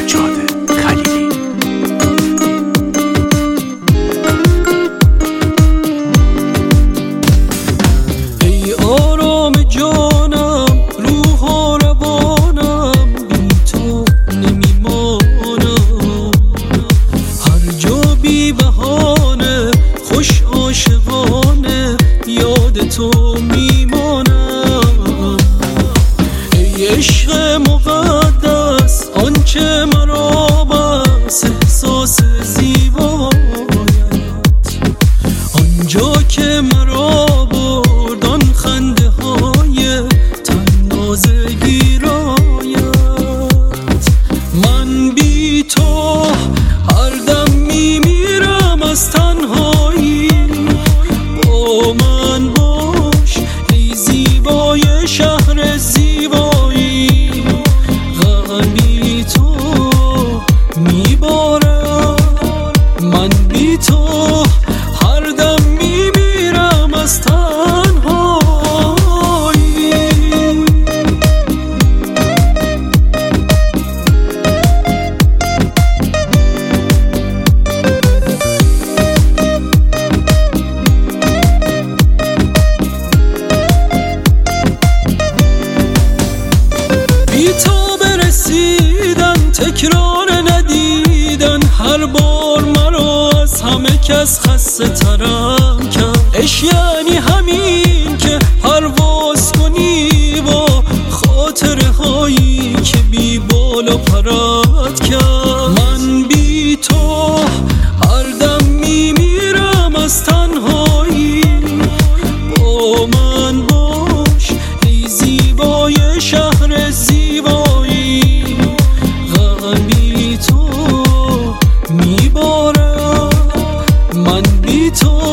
سجاد خلیلی. ای آرام جانم، روح و روانم، بی تو نمیمانم. هر جا بی بهانه خوش عاشقانه یاد تو میمانم. ای عشق مقدس آنچه مرا بس احساس زیبایت، آنجا که مرا برد آن خنده های تنازه گیرایت. من بی تو هر دم میمیرم از تنهایی، با من باش ای زیبای شهر زیبایی. غم بی تو میبارم، من بی تو هر دم میمیرم از تنهایی. بی تو برسیدن تکرار ندیدن، هر بار مرا از همه کس خسته ترم کرد. عشق یعنی همین که پرواز کنی با خاطره هایی که بی بال و پرت کرد. من بی تو هر دم میمیرم از تنهایی، با من باش ای زیبای شهر زیبایی. غم بی تو میبارم، من بی تو